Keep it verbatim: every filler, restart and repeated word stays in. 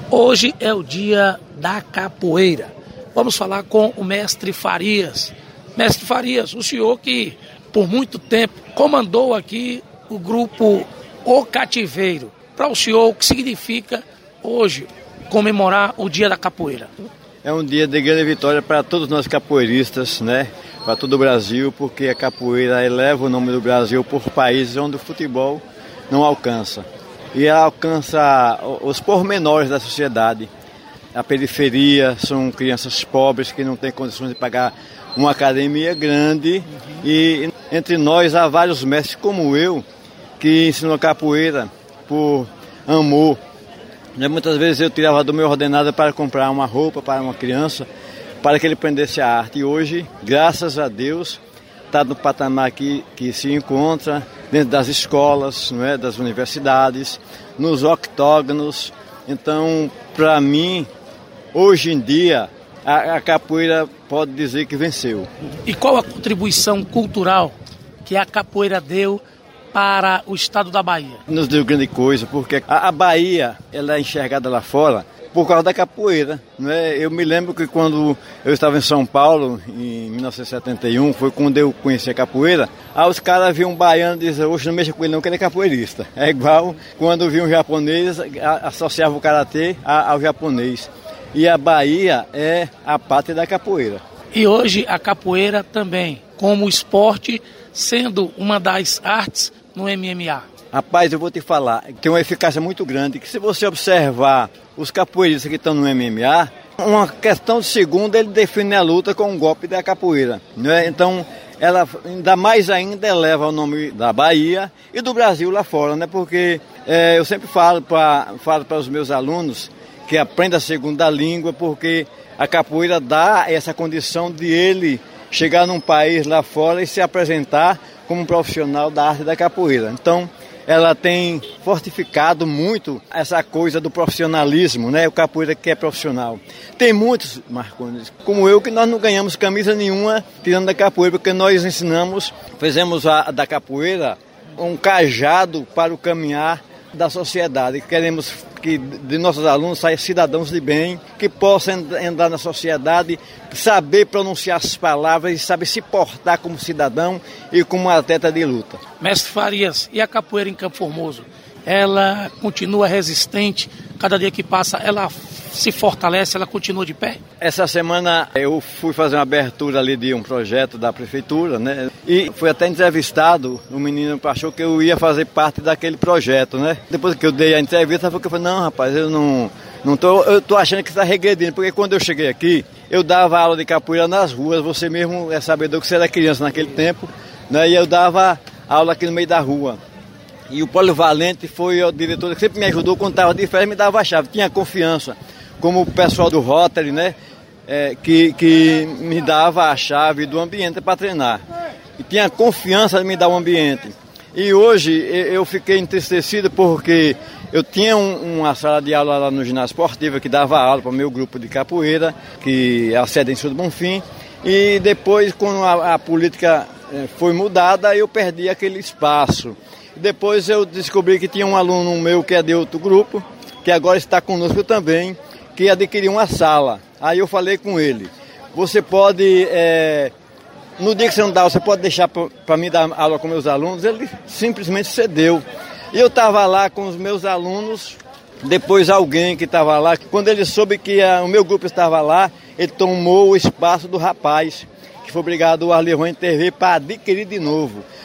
Hoje é o dia da capoeira. Vamos falar com o mestre Farias. Mestre Farias, o senhor que por muito tempo comandou aqui o grupo O Cativeiro. Para o senhor, o que significa hoje comemorar o dia da capoeira? É um dia de grande vitória para todos nós capoeiristas, né? Para todo o Brasil, porque a capoeira eleva o nome do Brasil por países onde o futebol não alcança. E ela alcança os pormenores da sociedade. A periferia são crianças pobres que não têm condições de pagar uma academia grande. E entre nós há vários mestres como eu que ensinam capoeira por amor. Muitas vezes eu tirava do meu ordenado para comprar uma roupa para uma criança, para que ele aprendesse a arte. E hoje, graças a Deus, está no patamar que, que se encontra dentro das escolas, não é, das universidades, nos octógonos. Então, para mim, hoje em dia, a, a capoeira pode dizer que venceu. E qual a contribuição cultural que a capoeira deu para o estado da Bahia? Nos deu grande coisa, porque a, a Bahia ela é enxergada lá fora por causa da capoeira, né? Eu me lembro que quando eu estava em São Paulo, em mil novecentos e setenta e um, foi quando eu conheci a capoeira, aí os caras viam um baiano e diziam, hoje não mexa com ele não, que ele é capoeirista. É igual quando viam um japonês, associava o karatê ao japonês. E a Bahia é a pátria da capoeira. E hoje a capoeira também, como esporte, sendo uma das artes no M M A. Rapaz, eu vou te falar, tem uma eficácia muito grande, que se você observar os capoeiristas que estão no M M A, uma questão de segundo ele define a luta com um golpe da capoeira, né? Então, ela ainda mais ainda eleva o nome da Bahia e do Brasil lá fora, né? Porque é, eu sempre falo para falo para os meus alunos que aprendam a segunda língua, porque a capoeira dá essa condição de ele chegar num país lá fora e se apresentar como um profissional da arte da capoeira. Então, ela tem fortificado muito essa coisa do profissionalismo, né? O capoeira que é profissional. Tem muitos, Marcones, como eu, que nós não ganhamos camisa nenhuma tirando da capoeira, porque nós ensinamos, fizemos a, da capoeira um cajado para o caminhar da sociedade. Queremos que de nossos alunos saiam cidadãos de bem, que possam andar na sociedade, saber pronunciar as palavras e saber se portar como cidadão e como atleta de luta. Mestre Farias, e a capoeira em Campo Formoso? Ela continua resistente? Cada dia que passa, ela se fortalece, ela continua de pé? Essa semana eu fui fazer uma abertura ali de um projeto da prefeitura, né? E fui até entrevistado, o menino achou que eu ia fazer parte daquele projeto, né? Depois que eu dei a entrevista, eu falei, não, rapaz, eu não, não tô, eu tô achando que está regredindo, porque quando eu cheguei aqui, eu dava aula de capoeira nas ruas, você mesmo é sabedor que você era criança naquele tempo, né? E eu dava aula aqui no meio da rua. E o Polivalente foi o diretor que sempre me ajudou quando estava de férias, me dava a chave, tinha confiança, como o pessoal do Rotary, né, é, que, que me dava a chave do ambiente para treinar. E tinha confiança de me dar o ambiente. E hoje eu fiquei entristecido porque eu tinha um, uma sala de aula lá no ginásio esportivo que dava aula para o meu grupo de capoeira, que é a sede em Sul do Bonfim. E depois, quando a, a política foi mudada, eu perdi aquele espaço. Depois eu descobri que tinha um aluno meu que é de outro grupo, que agora está conosco também, que adquiriu uma sala. Aí eu falei com ele, você pode, é, no dia que você não dá, você pode deixar para mim dar aula com meus alunos? Ele simplesmente cedeu. E eu estava lá com os meus alunos, depois alguém que estava lá, quando ele soube que a, o meu grupo estava lá, ele tomou o espaço do rapaz, que foi obrigado o Arlevão a intervir para adquirir de novo.